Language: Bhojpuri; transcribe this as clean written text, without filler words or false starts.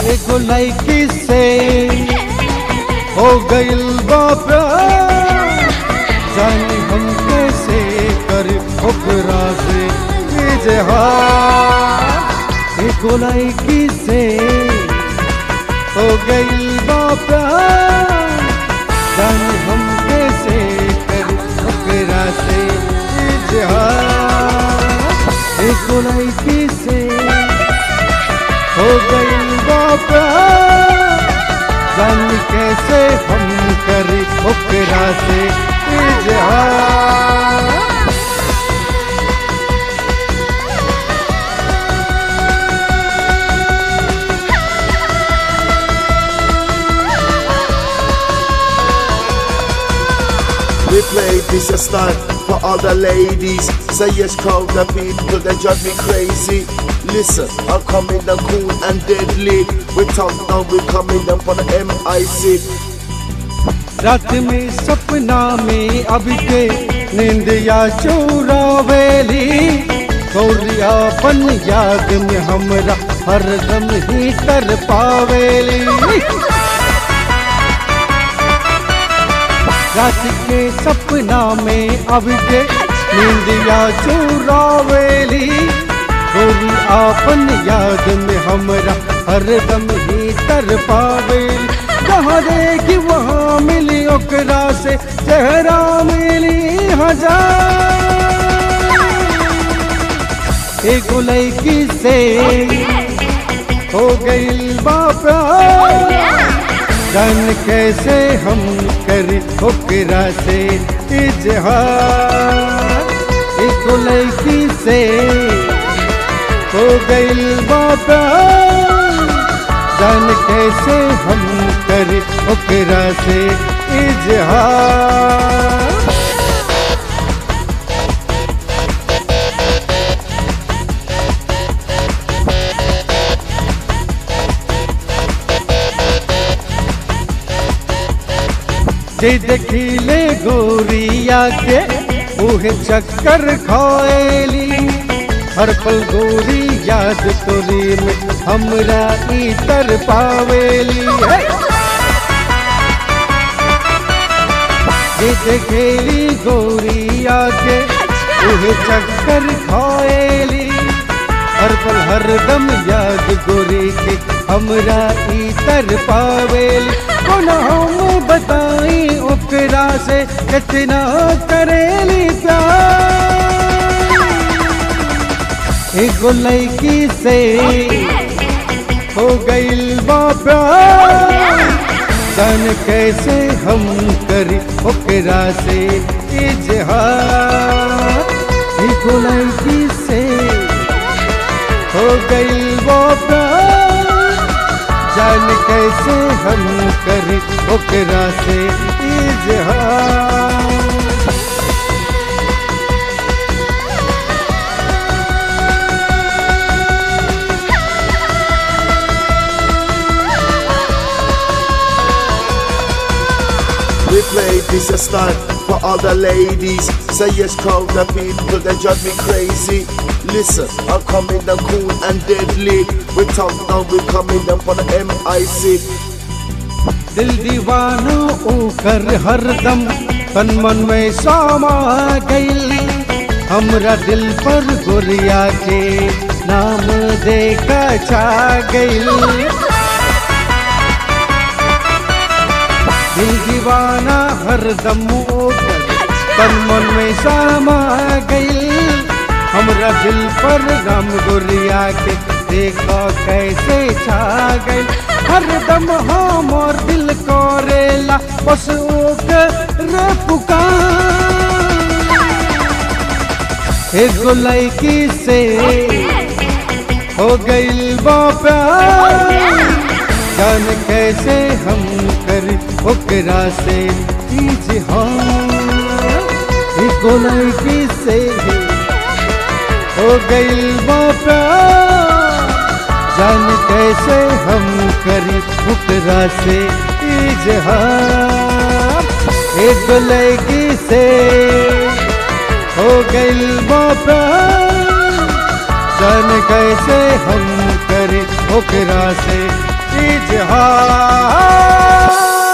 एगो लड़की से हो गइल बा प्यार, जानी हम कैसे कर ओकरा से इजहार। एगो लड़की से हो गइल बा प्यार, जानी हम कैसे कर ओकरा से इजहार। एगो लड़की से हो गइल बा प्यार, जानी कैसे हम करी ओकरा से इजहार। We play this a stunt for all the ladies. Say yes, crowd the people, they drive me crazy. Listen, I'm coming down cool and deadly. We talk now, we coming down for the MIC. रात में सपना में अब के निंदिया चोरावेली, गौरिया बन याद में हमरा हरदम ही कर पावेली। रात के सपना में अब के निंदिया चोरावेली, गौरिया बन याद में हमरा हरदम ही कर पावेली। जहाँ देखी वहाँ मिली ओकरा से चेहरा मिली हजार। एगो लड़की से हो गइल बा प्यार, जान कैसे हम कर ओकरा से इजहार। एगो लड़की से हो गइल बा प्यार, जान कैसे हम कर ओकरा से इजहार। जे देखिले गोरिया के उहे चक्कर खाएली, हर पल गोरी याद तोरी में हमरा इतर पावेली। जे देखेली गोरिया के उहे चक्कर खाएली, हर पल हरदम याद गोरी के हमरा इतर पावेली। कोना हम बताई ओकरा से कितना करेली प्यार। एगो लड़की से हो गइल बा प्यार, जान कैसे हम करी ओकरा से इजहार। एगो लड़की से हो गइल बा प्यार, जान कैसे हम करी ओकरा से इजहार। We play this a stunt for all the ladies. Say yes, crowd the people, they drive me crazy. Listen, I'm coming down cool and deadly. We talk now, we coming down for the MIC. दिल दीवाना ओकर हरदम तन मन में सामा गइल, हमरा दिल पर गोरिया के नाम देखा छा गइल। दिल दीवाना हरदम ओकर तन मन में सामा गइल, हमरा दिल पर नाम गोरिया के देखा कैसे छा गइल। हरदम हमर दिल करेला बस ओकर पुकार। एगो लड़की से हो गइल बा प्यार, जान कैसे हम कर ओकरा से इजहार। एगो लड़की से हो गइल बा प्यार, जान कैसे हम करी ओकरा से इजहार। एक लड़की से हो गइल बा प्यार, जान कैसे हम करी ओकरा से इजहार।